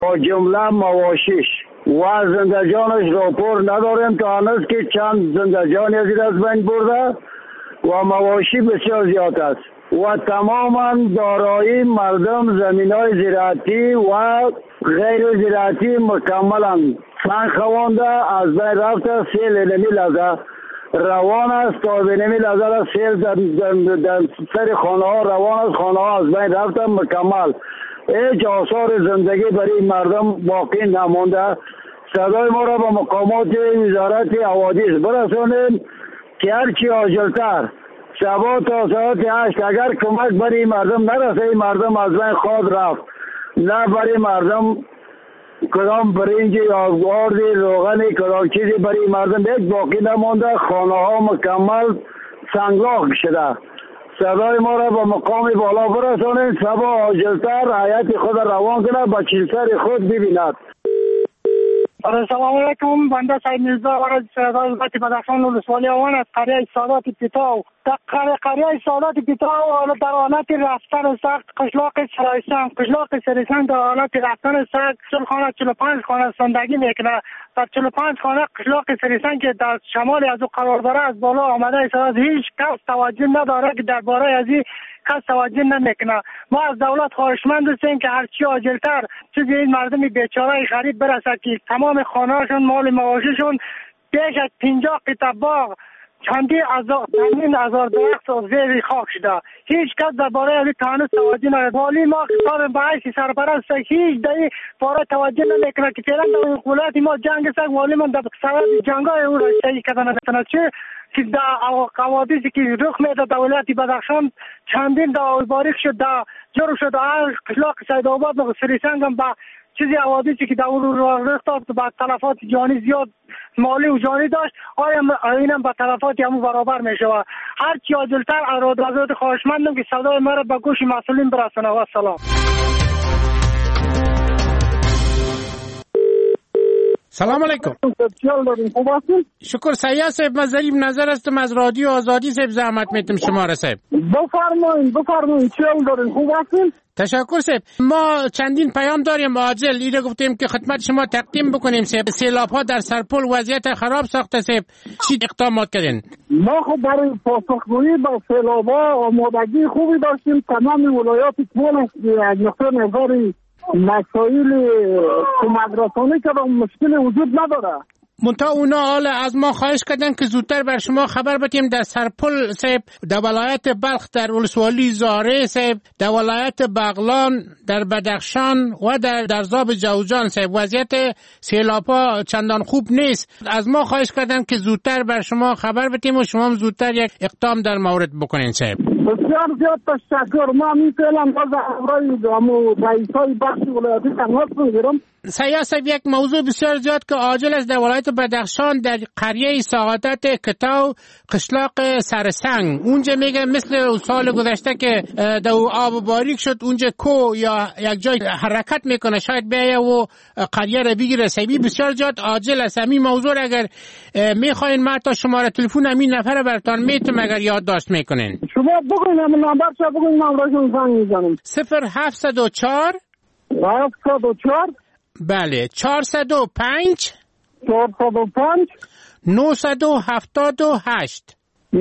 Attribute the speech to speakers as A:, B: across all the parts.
A: با جمله مواشیش و زندگانش راپور نداریم تا هنوز که چند زندگانی از بین برده و مواشی بسیار زیاد است و تماما دارایی مردم زمینای زراعتی و غیر زراعتی مکملا سنگ خوانده از بین رفته. سیل نمی لحظه روان است تا به نمی لحظه سیل در سر خانه ها روان است. خانه ها از بین رفته مکمل، هیچ آثار زندگی برای مردم باقی نمانده. صدای ما را به مقامات وزارت حوادث برسانید که هرچی عاجلتر شبا تا ساعت 8 اگر کمک برای مردم نرسه، مردم از بین خود رفت، نه برای مردم کدام برنج یا گارد روغن کدام چیزی برای مردم هیچ باقی نمانده. خانه ها مکمل سنگلاخ شده. صدای ما را به مقام بالا برسانید، شبا عاجلتر حیات خود روان کنه، با چیلسر خود ببیند.
B: سلام علیکم، بنده سید میرزا وارد صدای ولایت بدخشان ولسوالی آوان از قریه سادات پیتاو. در قریه سادات پیتاو در حالت رفتن سخت قشلاق سریسنگ در حالت رفتن سخت 45 خانه زندگی میکنه. در 45 خانه قشلاق سریسنگ که در شمال از او قرار داره از بالا آمده است، هیچ کس توجه نداره که درباره از این کس توجه نمیکنه. ما از دولت خواهشمند هستیم که هرچی عاجلتر چیزی این مردم بیچاره غریب برسه که تمام خانه‌هاشون مال مواشیشون بیش از 50 قطعه باغ چندین هزار درخت زیر خاک شده. هیچ کس درباره از این توجه نداره. والی ما خطاب به حیث سرپرست هیچ در این باره توجه نمیکنه که فعلا در ولایت ما جنگ است. والی من در سبب جنگ‌های او را شهید کردن نمیتونه چه که در حوادثی که رخ میده در ولایت بدخشان چندین دعوای باریک شد، جرم شد قشلاق سیدآباد و سریسنگ هم با چیزی حوادثی که در اون رخ داد با تلفات جانی زیاد مالی و جانی داشت، اینم با تلفات همون برابر می شود. هر چی عاجلتر ارادت خواهشمندم که صدای ما را به گوش مسئولین برسانه. و سلام.
C: سلام علیکم. شکر سیاه صاحب، من ظریف نظر هستم از رادیو آزادی صاحب، زحمت میتم شما را صاحب.
B: بفرمایید چیل دارین، خوب هستین؟
C: تشکر صاحب. ما چندین پیام داریم عاجل، ایره گفتیم که خدمت شما تقدیم بکنیم صاحب. سیلاب ها در سرپل وضعیت خراب ساخته صاحب، چی اقدامات کردین؟
B: ما خب برای پاسخگویی با سیلاب ها آمادگی خوبی داشتیم. تمام ولایات پول از نقطه نظر مسائل کمک‌رسانی که مشکل وجود نداره.
C: منتها اونا حالا از ما خواهش کردن که زودتر بر شما خبر بدیم در سرپل صاحب، در ولایت بلخ در ولسوالی زاره صاحب، در ولایت بغلان در بدخشان و در درزاب جوزجان صاحب وضعیت سیلاب‌ها چندان خوب نیست. از ما خواهش کردن که زودتر بر شما خبر بدیم و شما هم زودتر یک اقدام در مورد بکنین صاحب.
B: بسیار زیاد تشکر. ما می‌فعلا باز همراه رئیس‌های بخش ولایتی تماس می‌گیرم.
C: سیاه صاحب، یک موضوع بسیار زیاد که عاجل است در ولایت بدخشان در قریه سعادت کتاو قشلاق سرسنگ، اونجا میگه مثل سال گذشته که در آب باریک شد اونجا کو یا یک جای حرکت میکنه شاید بیایه و قریه را بگیره. سیبی بسیار زیاد عاجل است. همین موضوع اگر میخواین ما تا شماره تلفن همین نفر براتون میتونم اگر یادداشت میکنین.
B: شما بگوین همین نمبر شما بگوین، من براتون زنگ میزنم.
C: 0704 بله 405 978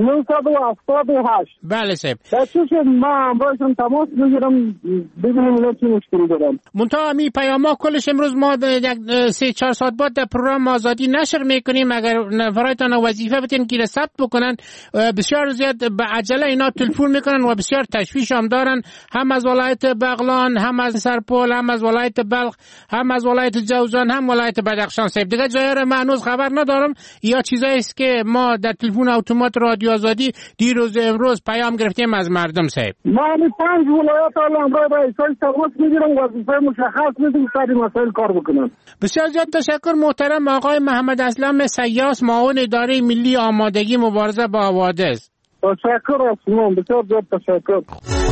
C: بله صاحب.
B: ما باشم تماس میگیرم ببینیم چی مشکلی دارم.
C: منتها می پیاما کلش امروز ما 3-4 ساعت بعد در پروگرام آزادی نشر میکنیم. اگر نفرایتان وظیفه بتین که ثبت بکنن، بسیار زیاد به عجله اینا تلفن میکنن و بسیار تشویش هم دارن، هم از ولایت بغلان، هم از سرپل، هم از ولایت بلخ، هم از ولایت جوزجان، هم ولایت بدخشان صاحب. دیگه جایی را من هنوز خبر ندارم. یا چیزایی است که ما در تلفن اتومات رادیو آزادی دیروز امروز پیام گرفتیم از مردم صاحب.
B: ما 5 ولایت الان را رئیسای تماس میگیرم و وظیفه مشخص میدیم سر مسائل کار بکنن.
C: بسیار زیاد تشکر محترم آقای محمد اسلم سیاس، معاون اداره ملی آمادگی مبارزه با حوادث.
B: تشکر از شما، بسیار زیاد تشکر.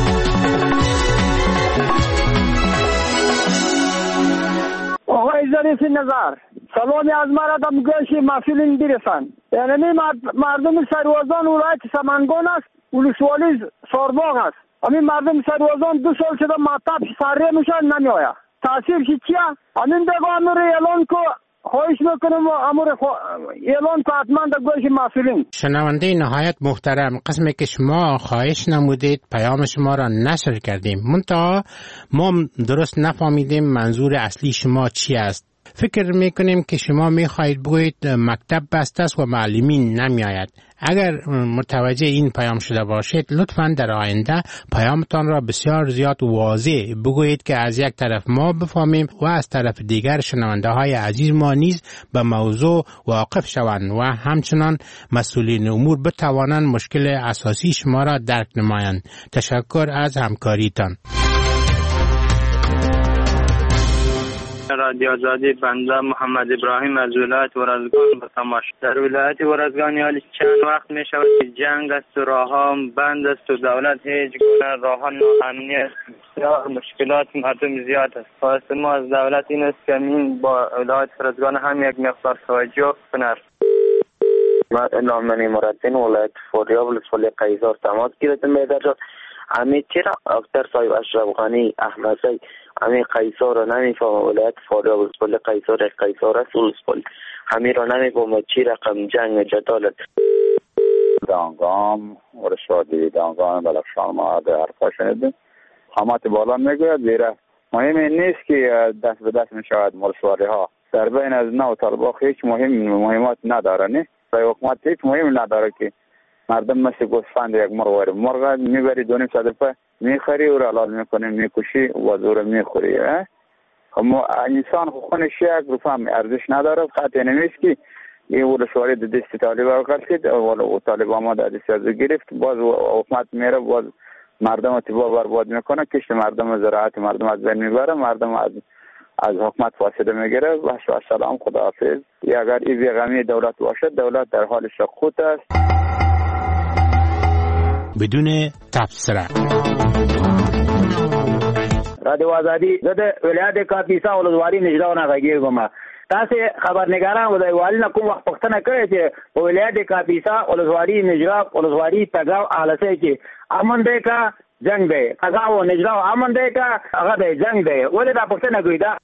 B: آقای ظریف نظر، سلامی از مرا به گوش مسئولین برسان. یعنی مردم سروازان ولایت سمنگان است، ولسوالی سارباغ است. همین مردم سروازان 2 سال شده مطب سریع میشن نمیآید. تاثیر چیه همین دیگه امور اعلان کو خواهش میکنم امور اعلان کو حتما در گوش مسئولین.
C: شنونده نهایت محترم، قسمی که شما خواهش نمودید پیام شما را نشر کردیم، منتها ما درست نفهمیدیم منظور اصلی شما چی است. فکر میکنیم که شما میخواهید بگویید مکتب بسته است و معلمین نمیآید. اگر متوجه این پیام شده باشید لطفاً در آینده پیامتان را بسیار زیاد واضح بگویید که از یک طرف ما بفهمیم و از طرف دیگر شنونده های عزیز ما نیز به موضوع واقف شوند و همچنان مسئولین امور بتوانند مشکل اساسی شما را درک نمایند. تشکر از همکاریتان.
D: رادیو آزادی، بنده محمد ابراهیم از ولایت ورزگان به تماش. در ولایت ورزگان حالی چند وقت می شود که جنگ است و راه‌ها بند است و دولت هیچ گونه راه‌ها ناامنی است. بسیار مشکلات مردم زیاد است. خواست ما از دولت این است که این با ولایت ورزگان هم یک مقدار توجه کند.
E: من نامنی مرتین ولایت فاریاب ولسوالی قیصر تماس گرفتم می‌دارم. همین چرا اکتر صاحب اشرف غنی احمد زی همین قیصر رو نمیفهمه. ولایت فاریاب ولسوالی قیصر است ولسوالی همین رو نمیفهمه چی رقم جنگ جدالت.
F: دانگام ورشادی دانگام بلخشان ما در حرفا شنیدیم. حمات بالا میگوید زیرا مهم این نیست که دست به دست میشود ولسوالی ها در بین از نو طالبا هیچ مهمات نداره. نه حکومت هیچ مهم نداره که مردم مثل گوسفند یک مرغ میبری 2.5 روپیه میخری و را حلال میکنی میکشی و زور میخوری. اما انسان خونش 1 روپیه ارزش نداره. قطعی نمیست که این ولسوالی در دست طالبا قرصید و طالبا ما در دست از گرفت باز حکومت میره باز مردم تباه برباد میکنه، کشت مردم زراعت مردم از بین میبره، مردم از حکومت فاصله میگیره. و سلام خداحافظ. اگر این بیغمی دولت باشد دولت در حال سقوط است.
C: بدون تبصره.
A: رادیو آزادی زده ولایت کاپیسا ولسوالی نجراونه غږیږم. تاسو خبرنګاران و د والي نه کوم وخت پوښتنه کړې چې په ولایت کاپیسا ولسوالی نجرا ولسوالی تګاو اهلسه کې امن دی کا جنگ دی؟ تګاو نجرا امن دی کا هغه دی جنگ دی؟ ولې دا پوښتنه کوي؟ دا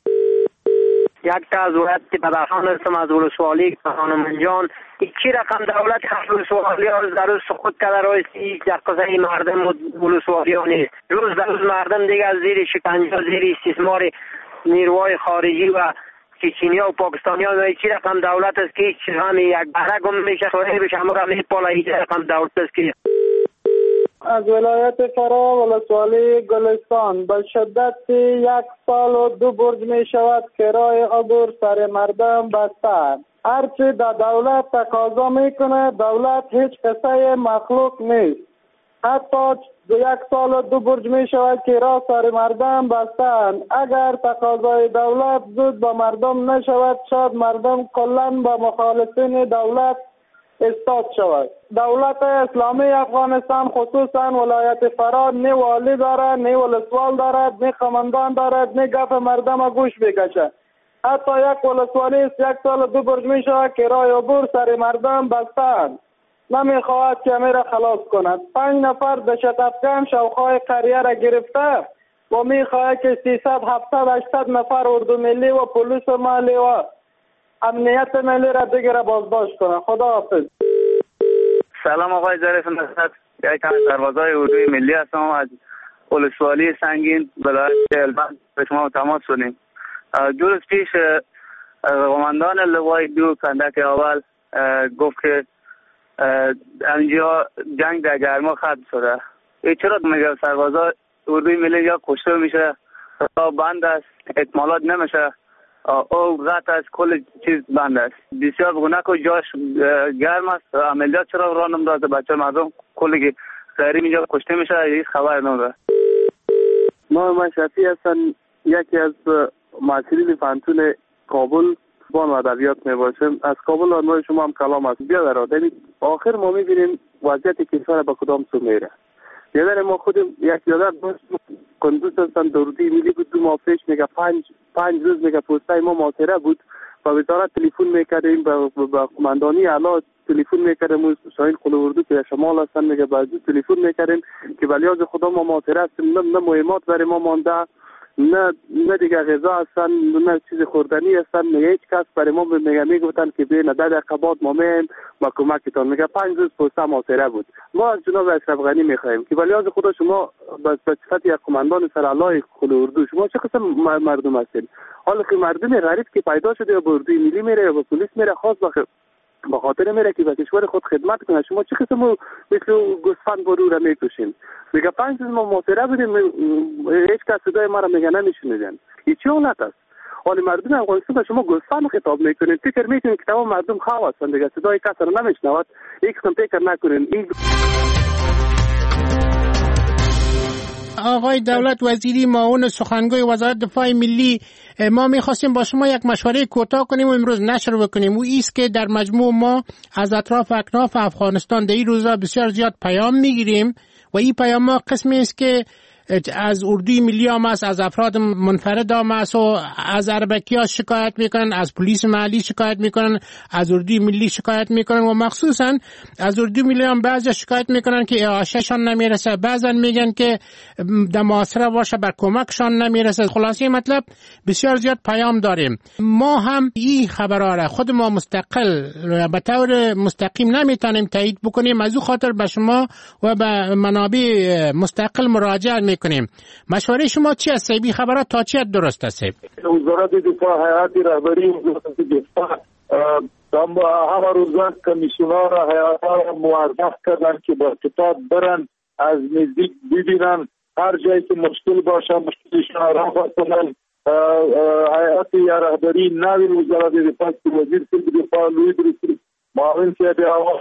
D: یک تا از ولایت بدخشان هستم از ولسوالی خانم جان. چی رقم دولت هر ولسوالی ها در روز سقوط کرده رایستی در قضای مردم و ولسوالی ها نیست. روز در روز مردم دیگه از زیر شکنجه زیر استثمار نیروهای خارجی و چچنی ها و پاکستانی ها. چی رقم دولت است که هیچ هم یک بهره گم میشه خواهی بشه همه را میپاله. هیچ رقم دولت است که
B: از ولایت فرا ولسوالی گلستان به شدت 1 سال و 2 برج می شود کرای عبور سر مردم بسته. هرچی در دولت تقاضا میکنه دولت هیچ قصه مخلوق نیست. حتی 1 سال و 2 برج می شود کرای سر مردم بسته. اگر تقاضای دولت زود به مردم نشود شاید مردم کلا با مخالفین دولت استاد شود. دولت اسلامی افغانستان خصوصا ولایت فرا نه والی دارد نه ولسوال دارد نه قماندان دارد نه گپ مردم گوش بکشه. حتی یک ولسوالی 1 سال و 2 برج می شود کرای عبور سر مردم بستند. نمیخواهد که میره خلاص کند. 5 نفر به شتفکن شوخای قریه را گرفته و میخواهد که 300 700 800 نفر اردو ملی و پلیس ملی و امنیت ملی را بگیره بازداشت کنه. خداحافظ.
D: سلام آقای ظریف نصرت، یک از سربازای اردوی ملی هستم از ولسوالی سنگین ولایت هلمند به شما تماس شدیم. 2 روز پیش قماندان لوای 2 کندک اول گفت که اینجا جنگ در گرما ختم شده. چرا میگه سربازای اردوی ملی یا کشته میشه یا بند است، اکمالات نمیشه او غط است، کل چیز بند است. بسیار بگونه که جاش گرم است. عملیات چرا راه نمیدازه؟ بچه مردم کلی که غریب اینجا کشته میشه هیچ خبر نمیده.
G: من شفیع هستم، یکی از معاصرین فنتون کابل بان و ادبیات میباشم. از کابل آنوای شما هم کلام است. بیا در آدمی آخر ما میبینیم وضعیت کشور به کدام سو میره. یادر ما خودم یک یادر دوست کندوز هستن دورودی ملی بود 2 ماه پیش میگه 5 روز میگه پوسته ما ماسره بود و وزارت تلفن میکردیم به قماندانی اعلی تلفن میکردیم شاهین قلوردو که شمال هستن میگه بعضی تلفن میکردیم که ولیاز خدا ما ماسره هستیم نه مهمات برای ما مانده نه دیگه غذا هستن، نه چیز خوردنی هستن. میگه هیچ کس برای ما میگفتن که بین 10 دقیقه بعد ما کمکتان. میگه 5 روز پوسته محاصره بود. ما از جناب اشرف غنی میخوایم که ولی از خدا شما به صفت یک کماندان سرالای کل اردو شما چه قسم مردم هستین؟ حالا که مردم غریب که پیدا شده یا به اردوی ملی میره یا به پلیس میره، خاص به خاطر میره که به کشور خود خدمت کنه، شما چه قسم مثل گوسفند برو را میکشین؟ میگه 5 روز ما محاصره بودیم، هیچ کس صدای ما را میگه نمیشنیدن. این چه حالت است؟ حالا مردم افغانستان به شما گوسفند خطاب میکنین، فکر میکنین که تمام مردم خواه هستن دیگه، صدای کس را نمیشنود. یک قسم فکر نکنین.
C: آقای دولت وزیری معاون سخنگوی وزارت دفاع ملی، ما میخواستیم با شما یک مشوره کوتاه کنیم و امروز نشر بکنیم. او ایست که در مجموع ما از اطراف اکناف افغانستان در این روزا بسیار زیاد پیام میگیریم و این پیام ها قسمی است که از اردوی ملی هم است، از افراد منفرد هم است و از اربکی ها شکایت میکنن، از پلیس محلی شکایت میکنن، از اردوی ملی شکایت میکنن و مخصوصا از اردوی ملی هم بعضی شکایت میکنن که اعاشهشان نمیرسه، بعضا میگن که در محاصره باشه بر کمکشان نمیرسه. خلاصه مطلب بسیار زیاد پیام داریم. ما هم این خبرها را خود ما مستقل به طور مستقیم نمیتونیم تایید بکنیم، از او خاطر به شما و به منابع مستقل مراجعه میکنیم. مشوره شما چی است؟ این خبرات تا چی درست است؟
H: وزارت دفاع، هیئت رهبری وزارت دفاع همه روزان کمیسیون‌ها را هیئت‌ها را موظف کردن که با کتاب برن از نزدیک ببینن، هر جایی که مشکل باشه مشکلشون را رفع کنن. هیئت رهبری نوی وزارت دفاع وزیر دفاع لوی درستی معاون صاحب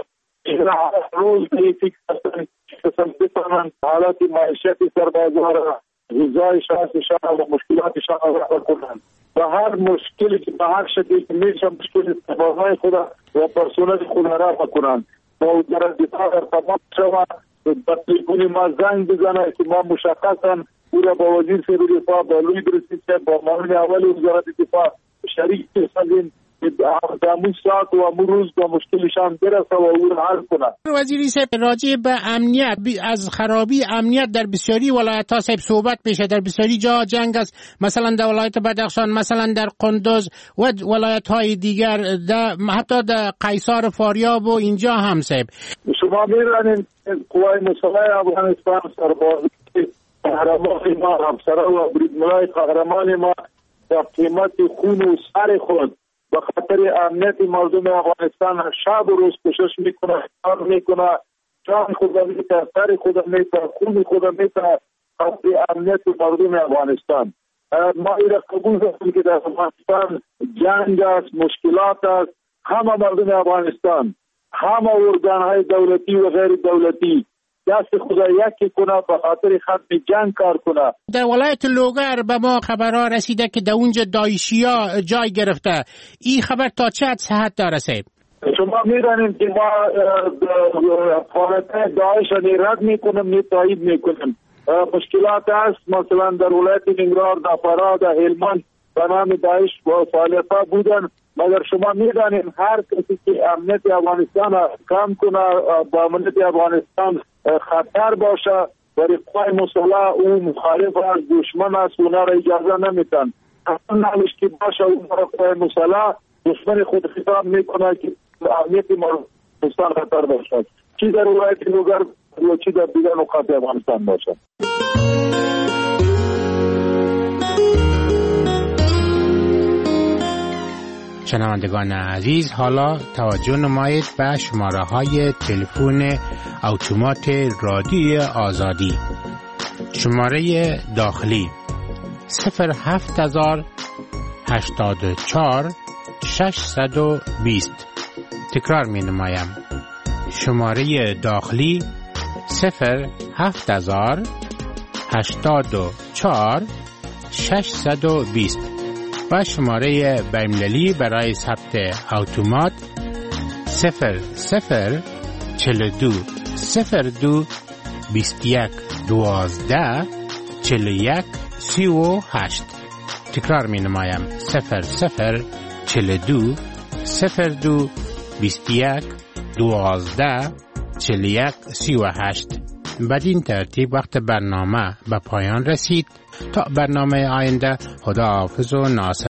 H: روز به فکر کردن قسم بفهمن حالات معیشت سربازان را، غذای شخصشان و مشکلاتشان را رفع کنند و هر مشکلی که به هر شکلی که میشه مشکل سربازان خود و پرسنل خود را رفع کنند. با وزارت دفاع ارتباط شود، به تلفن ما زنگ بزنند که ما مشخصا او را با وزیر دفاع، با لوی درستی، با معاون اول وزارت دفاع شریک بسازیم همون ساعت و همون روز با مشکلشان برسه و او را حل کنه.
C: وزیری صاحب، راجع به امنیت، از خرابی امنیت در بسیاری ولایت‌ها صاحب صحبت میشه. در بسیاری جا جنگ است، مثلا در ولایت بدخشان، مثلا در قندوز و ولایت‌های دیگر، حتی در قیصار فاریاب و اینجا هم صاحب.
H: شما می‌دانید قوای مسلح افغانستان، سربازان قهرمان ما، افسران و بریدمنای قهرمان ما با قیمت خون و سر خود به خاطر امنیت مردم افغانستان شب و روز کوشش میکنه، کار میکنه، جان خود میده، سر خود میده، خون خود میده خاطر امنیت مردم افغانستان. ما این را قبول داریم که در افغانستان جنگ است، مشکلات است. همه مردم افغانستان، همه ارگانهای دولتی و غیر دولتی دست خدا یکی کنه، به خاطر ختم جنگ کار کنه.
C: در ولایت لوگر به ما خبرها رسیده که در اونجا داعشیا جای گرفته. این خبر تا چه حد صحت داره صاحب؟
H: شما میدانید که ما حالت داعش را رد میکنیم، تایید میکنیم. مشکلات است، مثلا در ولایت ننگرهار، در فراه، در هلمند به نام داعش با فعالیت‌ها بودن، مگر شما میدانید هر کسی که امنیت افغانستان کم کنه، با امنیت افغانستان خطر باشه، برای قوای مسلح او مخالف است، دشمن است، اونا را اجازه نمیتن. اصلا نمیش که باشه اونا را قوای مسلح دشمن خود خطاب میکنه که امنیت افغانستان خطر باشه، چی در ولایت لوگر و چی در دیگر نقاط افغانستان باشه.
C: شنوندگان عزیز، حالا توجه نمایید به شماره های تلفن اتومات رادیوی آزادی. شماره داخلی 07084 620. تکرار می نمایم. شماره داخلی 07084 620 و شماره بین‌المللی برای ثبت اتومات 0042 02 21 12 41 38. تکرار می نمایم 0042 02 21 12 41 38. بدین ترتیب وقت برنامه به پایان رسید. تا برنامه آینده، خداحافظ و ناصر.